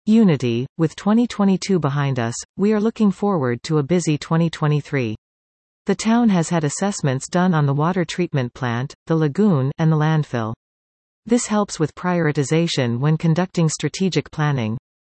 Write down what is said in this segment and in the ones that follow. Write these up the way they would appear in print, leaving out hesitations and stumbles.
Unity, with 2022 behind us, we are looking forward to a busy 2023. The town has had assessments done on the water treatment plant, the lagoon, and the landfill. This helps with prioritization when conducting strategic planning.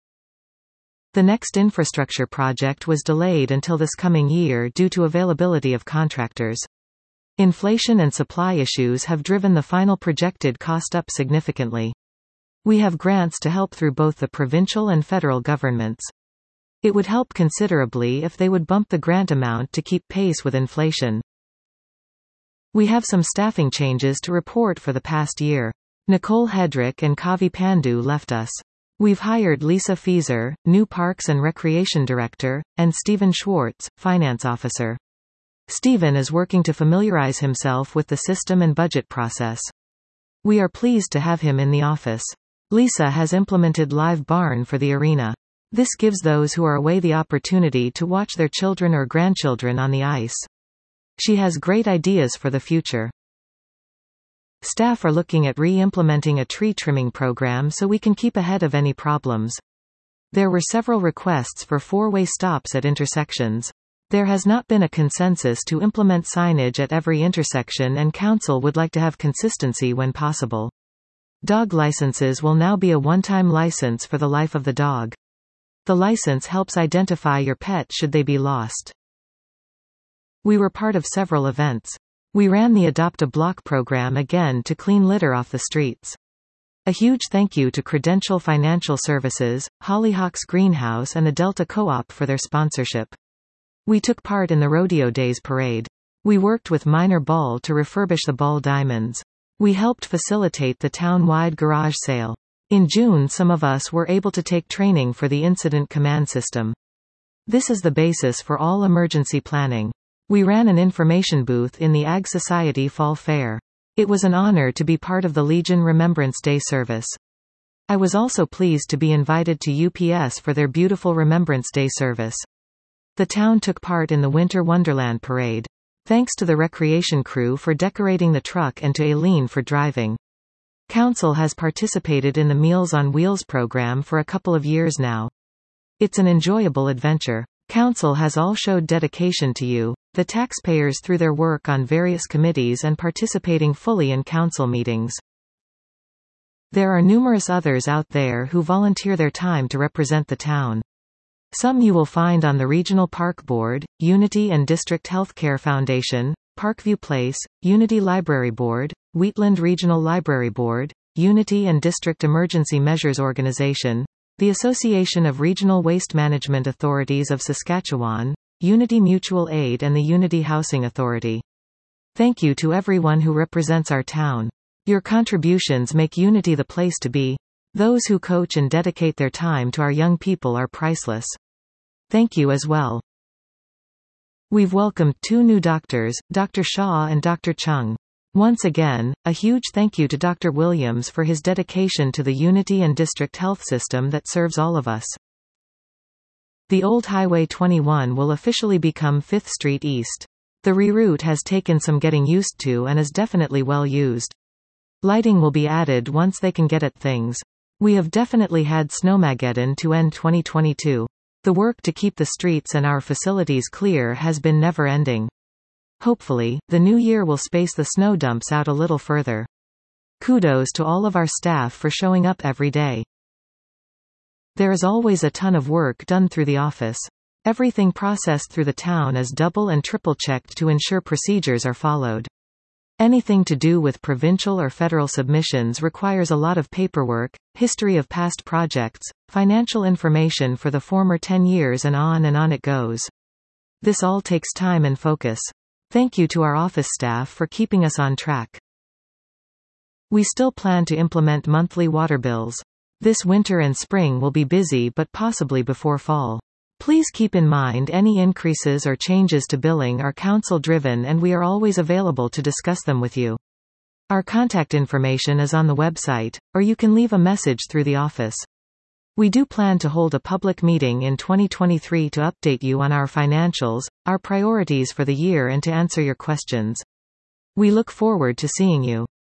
The next infrastructure project was delayed until this coming year due to availability of contractors. Inflation and supply issues have driven the final projected cost up significantly. We have grants to help through both the provincial and federal governments. It would help considerably if they would bump the grant amount to keep pace with inflation. We have some staffing changes to report for the past year. Nicole Hedrick and Kavi Pandu left us. We've hired Lisa Fieser, new Parks and Recreation Director, and Stephen Schwartz, Finance Officer. Stephen is working to familiarize himself with the system and budget process. We are pleased to have him in the office. Lisa has implemented Live Barn for the arena. This gives those who are away the opportunity to watch their children or grandchildren on the ice. She has great ideas for the future. Staff are looking at re-implementing a tree trimming program so we can keep ahead of any problems. There were several requests for four-way stops at intersections. There has not been a consensus to implement signage at every intersection, and council would like to have consistency when possible. Dog licenses will now be a one-time license for the life of the dog. The license helps identify your pet should they be lost. We were part of several events. We ran the Adopt a Block program again to clean litter off the streets. A huge thank you to Credential Financial Services, Hollyhocks Greenhouse, and the Delta Co-op for their sponsorship. We took part in the Rodeo Days parade. We worked with Minor Ball to refurbish the ball diamonds. We helped facilitate the town-wide garage sale. In June, some of us were able to take training for the Incident Command System. This is the basis for all emergency planning. We ran an information booth in the Ag Society Fall Fair. It was an honor to be part of the Legion Remembrance Day service. I was also pleased to be invited to UPS for their beautiful Remembrance Day service. The town took part in the Winter Wonderland Parade. Thanks to the recreation crew for decorating the truck and to Aileen for driving. Council has participated in the Meals on Wheels program for a couple of years now. It's an enjoyable adventure. Council has all showed dedication to you, the taxpayers, through their work on various committees and participating fully in council meetings. There are numerous others out there who volunteer their time to represent the town. Some you will find on the Regional Park Board, Unity and District Healthcare Foundation, Parkview Place, Unity Library Board, Wheatland Regional Library Board, Unity and District Emergency Measures Organization, the Association of Regional Waste Management Authorities of Saskatchewan, Unity Mutual Aid, and the Unity Housing Authority. Thank you to everyone who represents our town. Your contributions make Unity the place to be. Those who coach and dedicate their time to our young people are priceless. Thank you as well. We've welcomed 2 new doctors, Dr. Shaw and Dr. Chung. Once again, a huge thank you to Dr. Williams for his dedication to the Unity and District Health System that serves all of us. The old Highway 21 will officially become 5th Street East. The reroute has taken some getting used to and is definitely well used. Lighting will be added once they can get at things. We have definitely had Snowmageddon to end 2022. The work to keep the streets and our facilities clear has been never-ending. Hopefully, the new year will space the snow dumps out a little further. Kudos to all of our staff for showing up every day. There is always a ton of work done through the office. Everything processed through the town is double and triple checked to ensure procedures are followed. Anything to do with provincial or federal submissions requires a lot of paperwork, history of past projects, financial information for the former 10 years, and on it goes. This all takes time and focus. Thank you to our office staff for keeping us on track. We still plan to implement monthly water bills. This winter and spring will be busy, but possibly before fall. Please keep in mind any increases or changes to billing are council-driven, and we are always available to discuss them with you. Our contact information is on the website, or you can leave a message through the office. We do plan to hold a public meeting in 2023 to update you on our financials, our priorities for the year, and to answer your questions. We look forward to seeing you.